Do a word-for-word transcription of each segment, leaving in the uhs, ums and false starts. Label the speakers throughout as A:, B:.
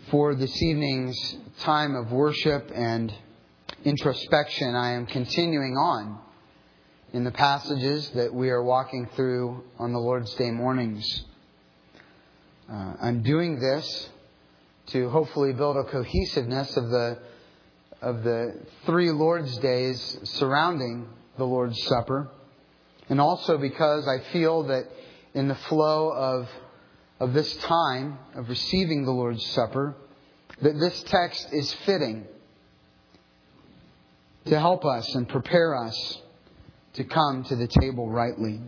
A: For this evening's time of worship and introspection, I am continuing on in the passages that we are walking through on the Lord's Day mornings. Uh, I'm doing this to hopefully build a cohesiveness of the of the three Lord's Days surrounding the Lord's Supper, and also because I feel that in the flow of of this time of receiving the Lord's Supper, that this text is fitting to help us and prepare us to come to the table rightly.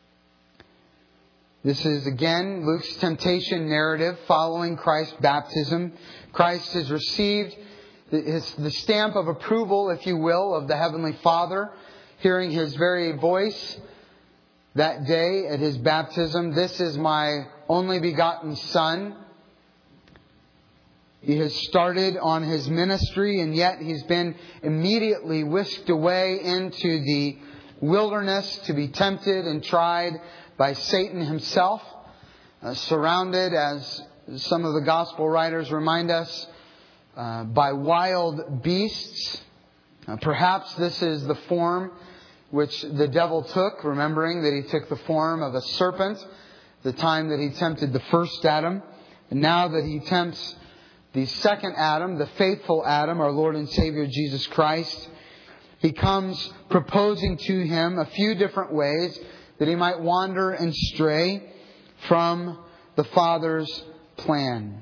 A: This is again Luke's temptation narrative following Christ's baptism. Christ has received his, the stamp of approval, if you will, of the Heavenly Father, hearing His very voice that day at His baptism. This is my only begotten Son. He has started on His ministry, and yet He's been immediately whisked away into the wilderness to be tempted and tried by Satan himself, uh, surrounded, as some of the gospel writers remind us, uh, by wild beasts. Uh, perhaps this is the form which the devil took, remembering that he took the form of a serpent the time that he tempted the first Adam. And now that he tempts the second Adam, the faithful Adam, our Lord and Savior Jesus Christ, he comes proposing to him a few different ways that he might wander and stray from the Father's plan.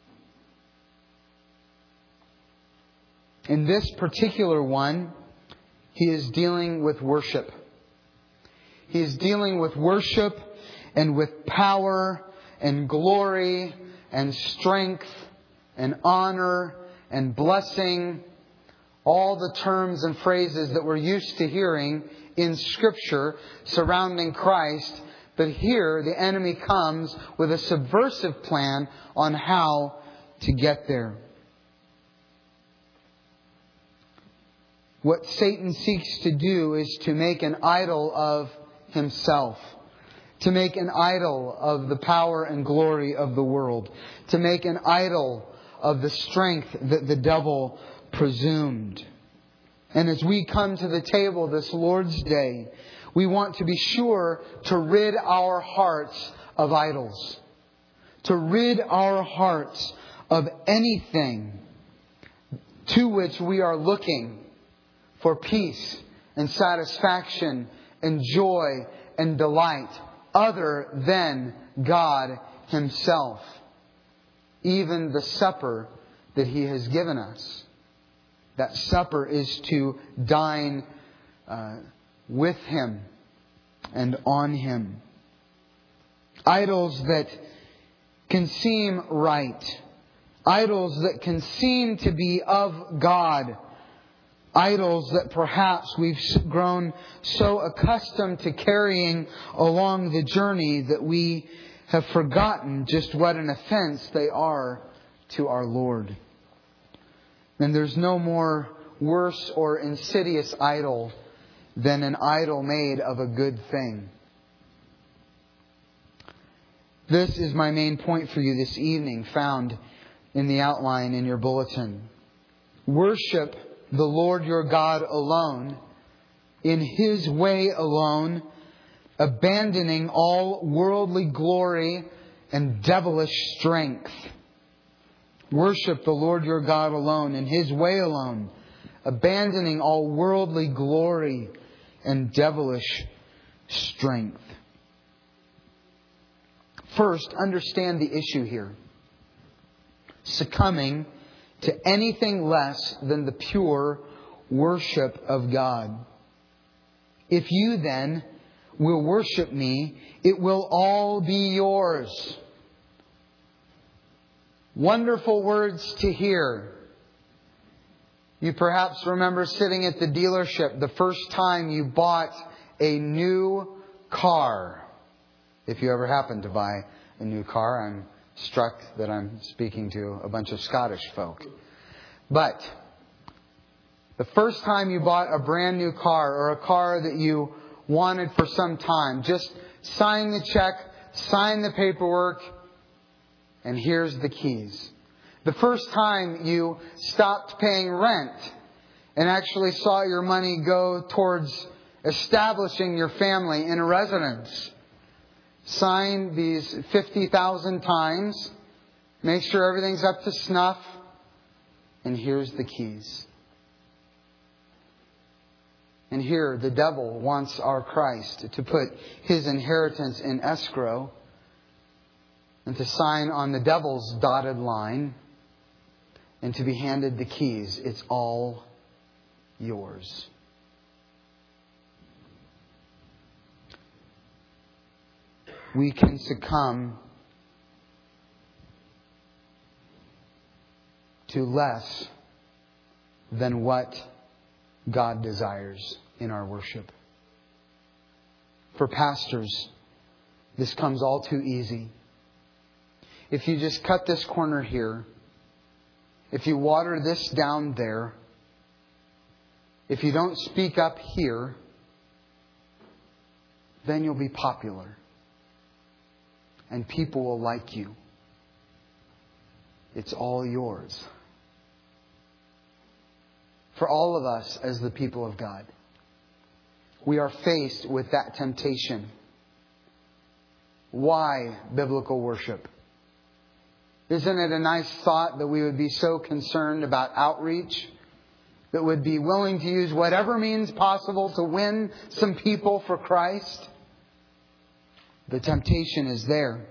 A: In this particular one, he is dealing with worship. He is dealing with worship and with power and glory and strength and honor and blessing. All the terms and phrases that we're used to hearing in Scripture surrounding Christ. But here the enemy comes with a subversive plan on how to get there. What Satan seeks to do is to make an idol of himself. To make an idol of the power and glory of the world. To make an idol of the strength that the devil presumed. And as we come to the table this Lord's Day, we want to be sure to rid our hearts of idols. To rid our hearts of anything to which we are looking for peace and satisfaction and joy and delight other than God Himself. Even the supper that He has given us. That supper is to dine uh, with Him and on Him. Idols that can seem right. Idols that can seem to be of God. Idols that perhaps we've grown so accustomed to carrying along the journey that we have forgotten just what an offense they are to our Lord. And there's no more worse or insidious idol than an idol made of a good thing. This is my main point for you this evening, found in the outline in your bulletin. Worship the Lord your God alone, in His way alone, abandoning all worldly glory and devilish strength. Worship the Lord your God alone, in His way alone, abandoning all worldly glory and devilish strength. First, understand the issue here. Succumbing to anything less than the pure worship of God. If you then will worship me, it will all be yours. Wonderful words to hear. You perhaps remember sitting at the dealership the first time you bought a new car. If you ever happened to buy a new car, I'm struck that I'm speaking to a bunch of Scottish folk. But the first time you bought a brand new car, or a car that you wanted for some time, just sign the check, sign the paperwork, and here's the keys. The first time you stopped paying rent and actually saw your money go towards establishing your family in a residence. Sign these fifty thousand times. Make sure everything's up to snuff. And here's the keys. And here the devil wants our Christ to put his inheritance in escrow and to sign on the devil's dotted line and to be handed the keys. It's all yours. We can succumb to less than what God desires in our worship. For pastors, this comes all too easy. If you just cut this corner here, if you water this down there, if you don't speak up here, then you'll be popular. And people will like you. It's all yours. For all of us as the people of God, we are faced with that temptation. Why biblical worship? Isn't it a nice thought that we would be so concerned about outreach, that would be willing to use whatever means possible to win some people for Christ? The temptation is there.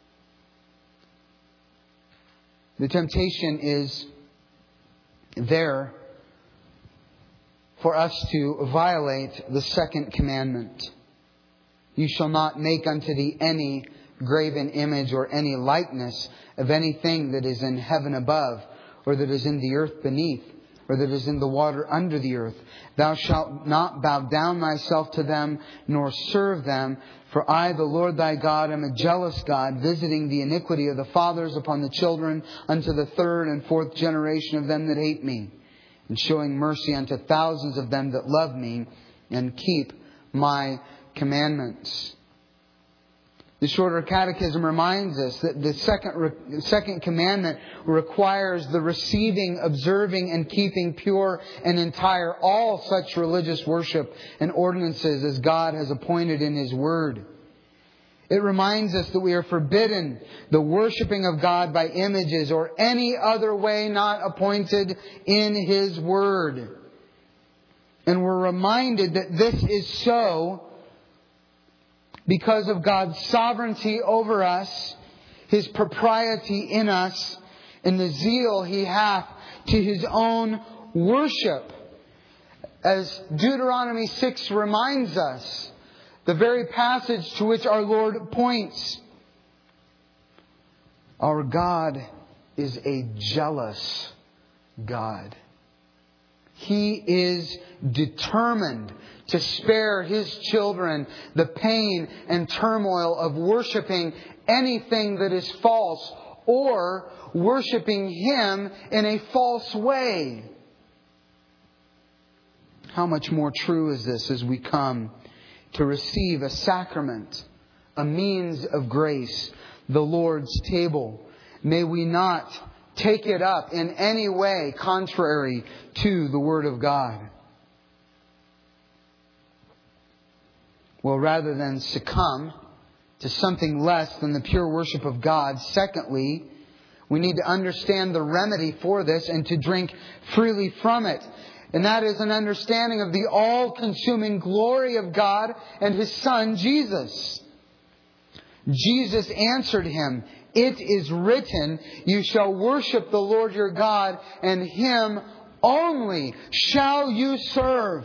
A: The temptation is there for us to violate the second commandment. You shall not make unto thee any graven image or any likeness of anything that is in heaven above, or that is in the earth beneath, or that is in the water under the earth. Thou shalt not bow down thyself to them, nor serve them. For I, the Lord thy God, am a jealous God, visiting the iniquity of the fathers upon the children, unto the third and fourth generation of them that hate me, and showing mercy unto thousands of them that love me, and keep my commandments. The Shorter Catechism reminds us that the second, second commandment requires the receiving, observing, and keeping pure and entire all such religious worship and ordinances as God has appointed in His Word. It reminds us that we are forbidden the worshiping of God by images or any other way not appointed in His Word. And we're reminded that this is so because of God's sovereignty over us, His propriety in us, and the zeal He hath to His own worship. As Deuteronomy six reminds us, the very passage to which our Lord points. Our God is a jealous God. He is determined to spare His children the pain and turmoil of worshiping anything that is false or worshiping Him in a false way. How much more true is this as we come to receive a sacrament, a means of grace, the Lord's table. May we not take it up in any way contrary to the Word of God. Well, rather than succumb to something less than the pure worship of God, secondly, we need to understand the remedy for this and to drink freely from it. And that is an understanding of the all-consuming glory of God and His Son, Jesus. Jesus answered him, "It is written, you shall worship the Lord your God, and Him only shall you serve."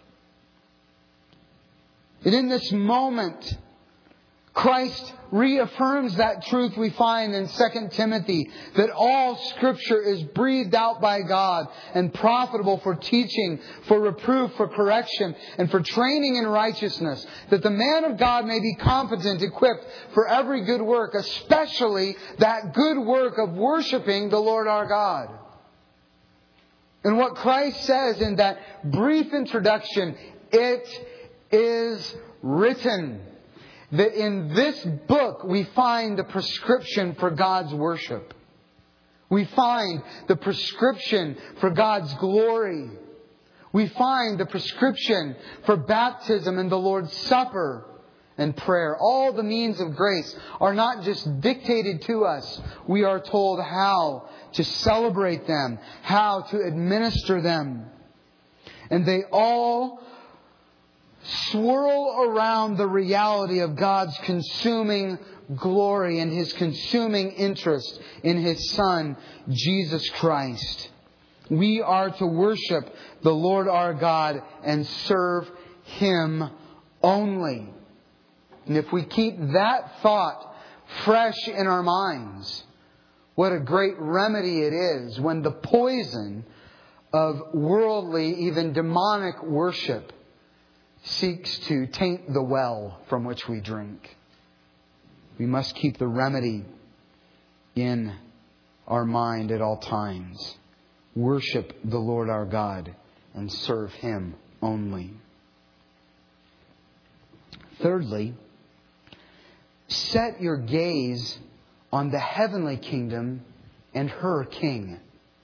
A: And in this moment, Christ reaffirms that truth we find in Second Timothy, that all Scripture is breathed out by God and profitable for teaching, for reproof, for correction, and for training in righteousness, that the man of God may be competent, equipped for every good work, especially that good work of worshiping the Lord our God. And what Christ says in that brief introduction, it is written. That in this book we find the prescription for God's worship. We find the prescription for God's glory. We find the prescription for baptism and the Lord's Supper and prayer. All the means of grace are not just dictated to us. We are told how to celebrate them, how to administer them. And they all swirl around the reality of God's consuming glory and His consuming interest in His Son, Jesus Christ. We are to worship the Lord our God and serve Him only. And if we keep that thought fresh in our minds, what a great remedy it is when the poison of worldly, even demonic worship seeks to taint the well from which we drink. We must keep the remedy in our mind at all times. Worship the Lord our God and serve Him only. Thirdly, set your gaze on the heavenly kingdom and her king.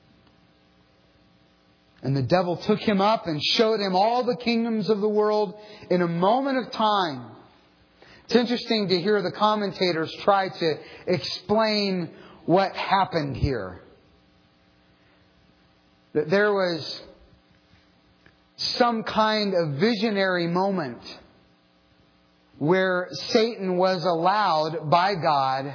A: And the devil took him up and showed him all the kingdoms of the world in a moment of time. It's interesting to hear the commentators try to explain what happened here. That there was some kind of visionary moment where Satan was allowed by God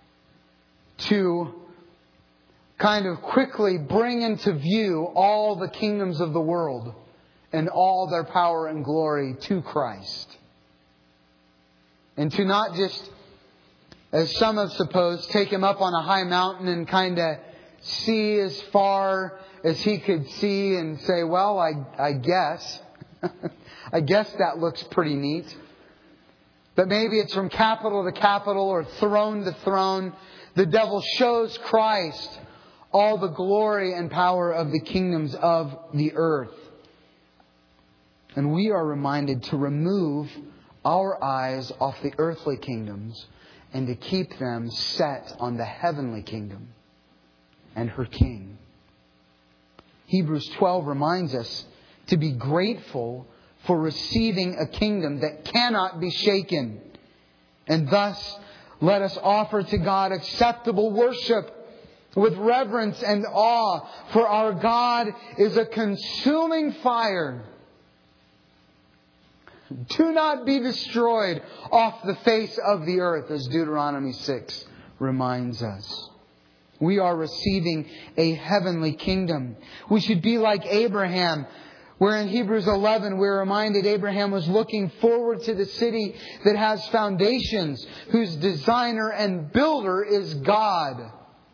A: to kind of quickly bring into view all the kingdoms of the world and all their power and glory to Christ. And to not just, as some have supposed, take Him up on a high mountain and kind of see as far as He could see and say, well, I, I guess. I guess that looks pretty neat. But maybe it's from capital to capital or throne to throne. The devil shows Christ all the glory and power of the kingdoms of the earth. And we are reminded to remove our eyes off the earthly kingdoms and to keep them set on the heavenly kingdom and her King. Hebrews twelve reminds us to be grateful for receiving a kingdom that cannot be shaken. And thus, let us offer to God acceptable worship with reverence and awe, for our God is a consuming fire. Do not be destroyed off the face of the earth, as Deuteronomy six reminds us. We are receiving a heavenly kingdom. We should be like Abraham, where in Hebrews eleven we're reminded Abraham was looking forward to the city that has foundations, whose designer and builder is God.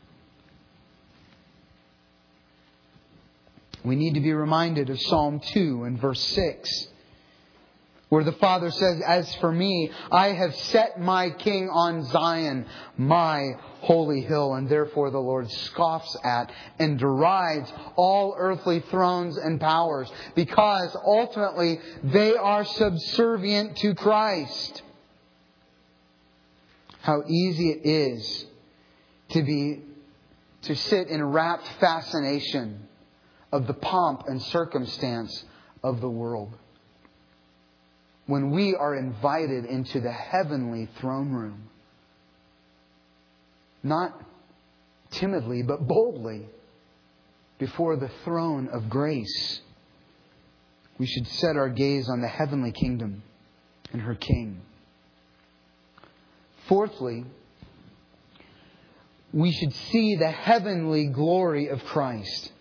A: We need to be reminded of Psalm two and verse six, where the Father says, as for me, I have set my King on Zion, my holy hill. And therefore the Lord scoffs at and derides all earthly thrones and powers, because ultimately they are subservient to Christ. How easy it is to be, to sit in rapt fascination of the pomp and circumstance of the world, when we are invited into the heavenly throne room. Not timidly, but boldly, before the throne of grace. We should set our gaze on the heavenly kingdom and her King. Fourthly, we should see the heavenly glory of Christ.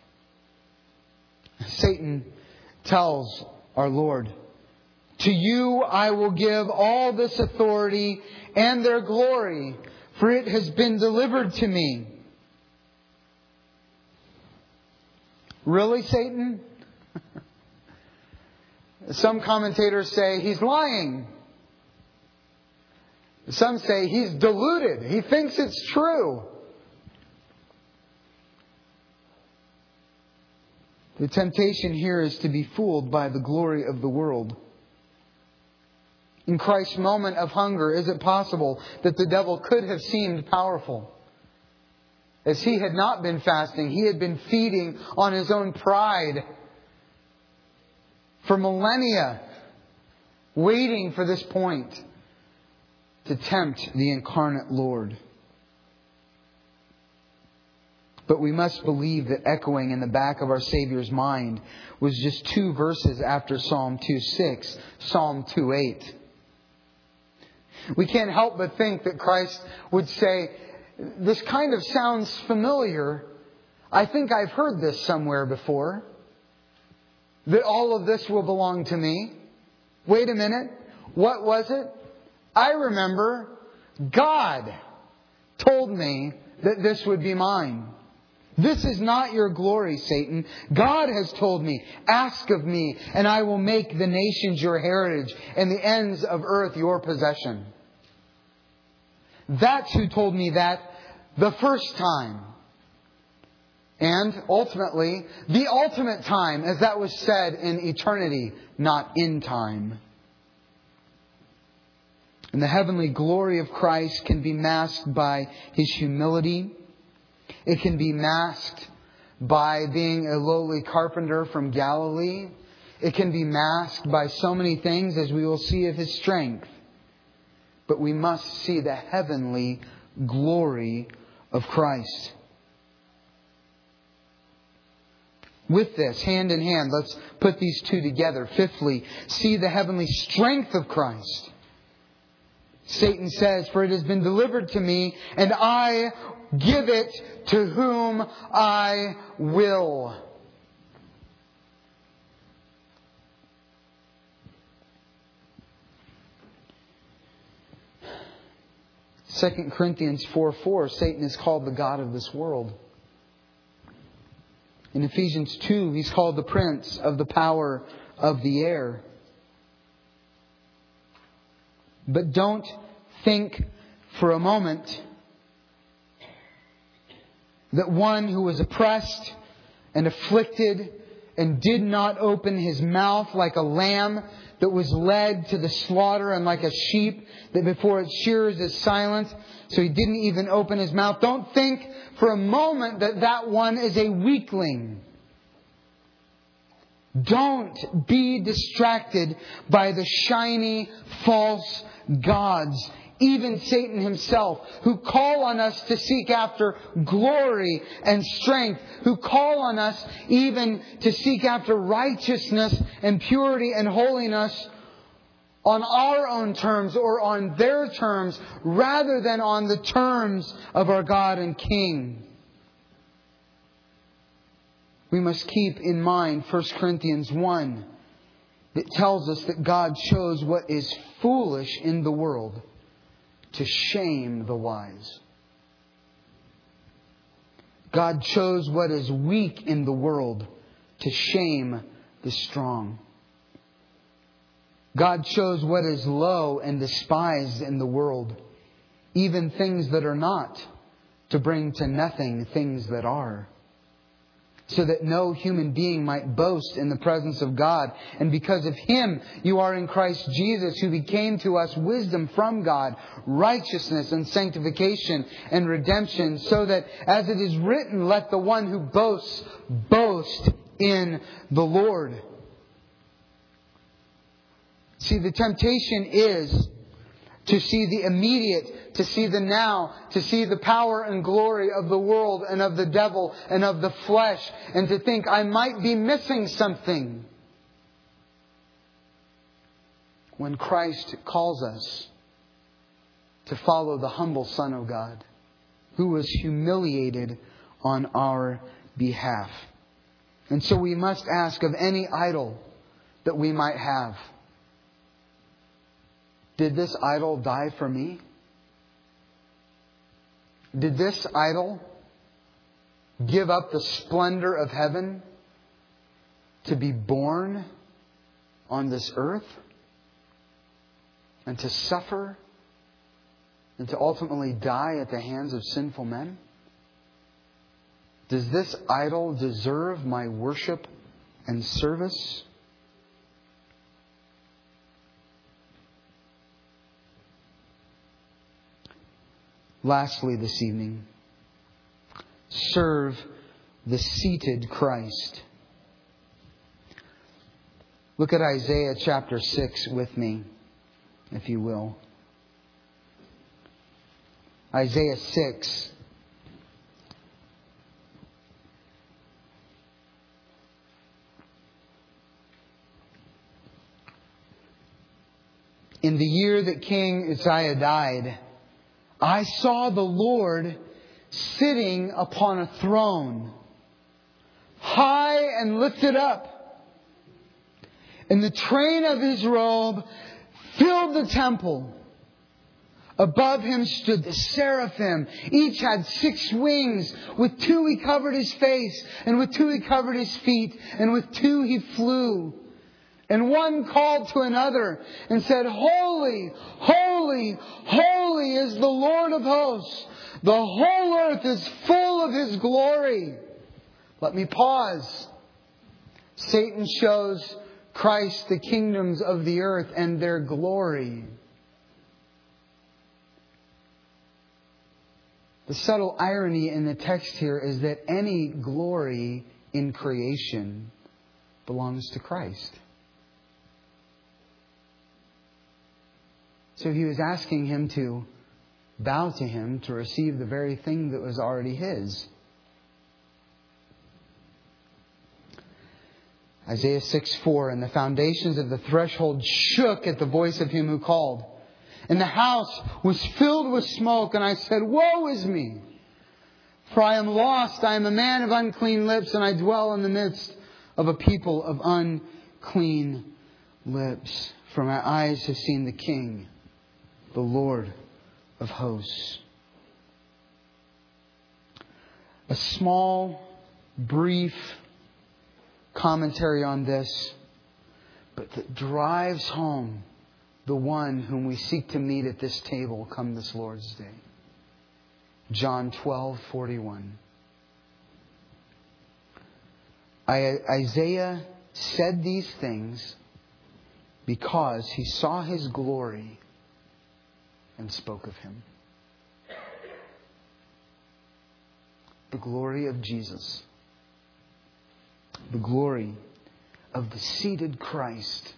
A: Satan tells our Lord, to you I will give all this authority and their glory, for it has been delivered to me. Really, Satan? Some commentators say he's lying. Some say he's deluded. He thinks it's true. The temptation here is to be fooled by the glory of the world. In Christ's moment of hunger, is it possible that the devil could have seemed powerful? As he had not been fasting, he had been feeding on his own pride for millennia, waiting for this point to tempt the incarnate Lord. But we must believe that echoing in the back of our Savior's mind was just two verses after Psalm two six, Psalm two eight. We can't help but think that Christ would say, this kind of sounds familiar. I think I've heard this somewhere before. That all of this will belong to me. Wait a minute. What was it? I remember God told me that this would be mine. This is not your glory, Satan. God has told me, ask of me, and I will make the nations your heritage and the ends of earth your possession. That's who told me that the first time. And ultimately, the ultimate time, as that was said in eternity, not in time. And the heavenly glory of Christ can be masked by His humility. It can be masked by being a lowly carpenter from Galilee. It can be masked by so many things, as we will see, of His strength. But we must see the heavenly glory of Christ. With this, hand in hand, let's put these two together. Fifthly, see the heavenly strength of Christ. Satan says, for it has been delivered to me, and I give it to whom I will. Second Corinthians four four, Satan is called the god of this world. In Ephesians two, he's called the prince of the power of the air. But don't think for a moment that one who was oppressed and afflicted and did not open his mouth like a lamb that was led to the slaughter, and like a sheep that before its shearers is silent, so he didn't even open his mouth. Don't think for a moment that that one is a weakling. Don't be distracted by the shiny, false gods, even Satan himself, who call on us to seek after glory and strength, who call on us even to seek after righteousness and purity and holiness on our own terms or on their terms, rather than on the terms of our God and King. We must keep in mind First Corinthians one that tells us that God chose what is foolish in the world to shame the wise. God chose what is weak in the world to shame the strong. God chose what is low and despised in the world, even things that are not, to bring to nothing things that are, so that no human being might boast in the presence of God. And because of Him, you are in Christ Jesus, who became to us wisdom from God, righteousness and sanctification and redemption, so that, as it is written, let the one who boasts, boast in the Lord. See, the temptation is to see the immediate, to see the now, to see the power and glory of the world and of the devil and of the flesh, and to think I might be missing something. When Christ calls us to follow the humble Son of God, who was humiliated on our behalf. And so we must ask of any idol that we might have, did this idol die for me? Did this idol give up the splendor of heaven to be born on this earth and to suffer and to ultimately die at the hands of sinful men? Does this idol deserve my worship and service? Lastly, this evening, serve the seated Christ. Look at Isaiah chapter six with me, if you will. Isaiah six. In the year that King Uzziah died, I saw the Lord sitting upon a throne, high and lifted up. And the train of His robe filled the temple. Above Him stood the seraphim. Each had six wings. With two He covered His face, and with two He covered His feet, and with two He flew. And one called to another and said, Holy, holy, holy is the Lord of hosts. The whole earth is full of His glory. Let me pause. Satan shows Christ the kingdoms of the earth and their glory. The subtle irony in the text here is that any glory in creation belongs to Christ. So He was asking him to bow to Him to receive the very thing that was already His. Isaiah six four, and the foundations of the threshold shook at the voice of Him who called. And the house was filled with smoke, and I said, Woe is me! For I am lost, I am a man of unclean lips, and I dwell in the midst of a people of unclean lips. For my eyes have seen the King, the Lord of hosts. A small, brief commentary on this, but that drives home the one whom we seek to meet at this table come this Lord's Day. John twelve forty-one. Isaiah said these things because he saw His glory and spoke of Him. The glory of Jesus. The glory of the seated Christ.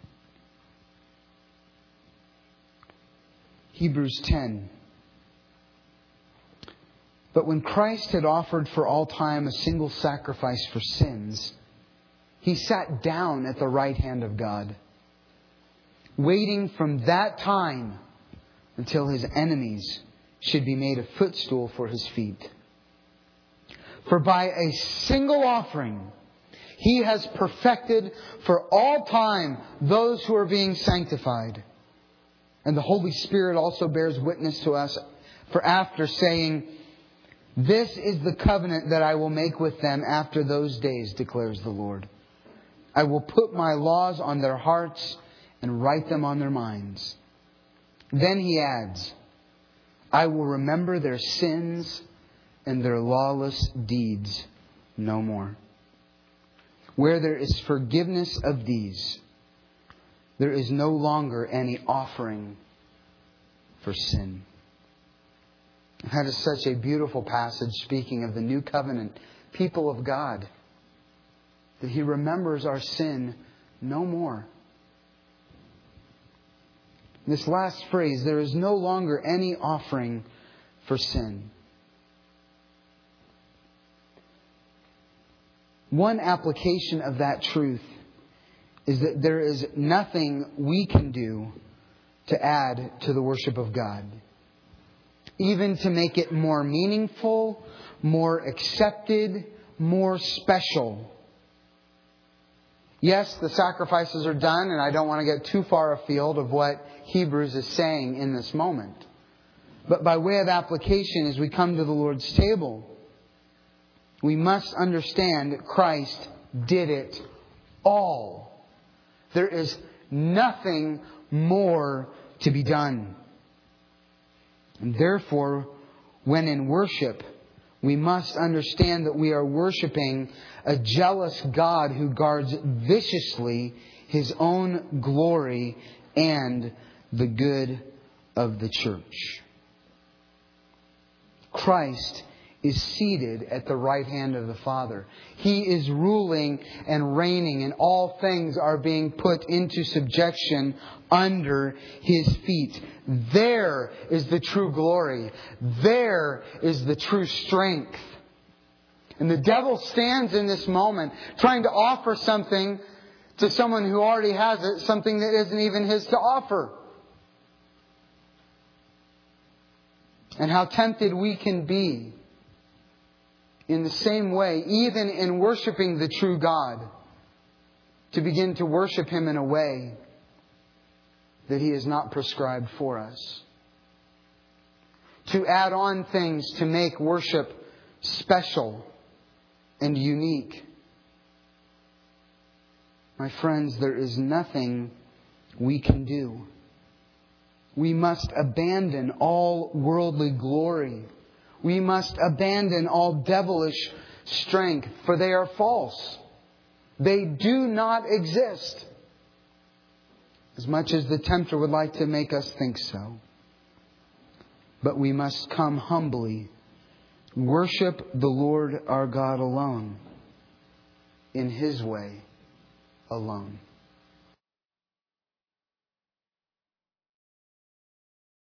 A: Hebrews ten. But when Christ had offered for all time a single sacrifice for sins, He sat down at the right hand of God, waiting from that time until His enemies should be made a footstool for His feet. For by a single offering, He has perfected for all time those who are being sanctified. And the Holy Spirit also bears witness to us, for after saying, This is the covenant that I will make with them after those days, declares the Lord. I will put my laws on their hearts and write them on their minds. Then He adds, I will remember their sins and their lawless deeds no more. Where there is forgiveness of these, there is no longer any offering for sin. That is such a beautiful passage speaking of the new covenant people of God. That He remembers our sin no more. This last phrase, there is no longer any offering for sin. One application of that truth is that there is nothing we can do to add to the worship of God. Even to make it more meaningful, more accepted, more special. Yes, the sacrifices are done, and I don't want to get too far afield of what Hebrews is saying in this moment. But by way of application, as we come to the Lord's table, we must understand that Christ did it all. There is nothing more to be done. And therefore, when in worship, we must understand that we are worshiping a jealous God who guards viciously His own glory and the good of the church. Christ is seated at the right hand of the Father. He is ruling and reigning, and all things are being put into subjection under His feet. There is the true glory. There is the true strength. And the devil stands in this moment trying to offer something to someone who already has it, something that isn't even his to offer. And how tempted we can be in the same way, even in worshiping the true God, to begin to worship Him in a way that He has not prescribed for us. To add on things to make worship special and unique. My friends, there is nothing we can do. We must abandon all worldly glory. We must abandon all devilish strength, for they are false. They do not exist, as much as the tempter would like to make us think so. But we must come humbly, worship the Lord our God alone, in His way alone.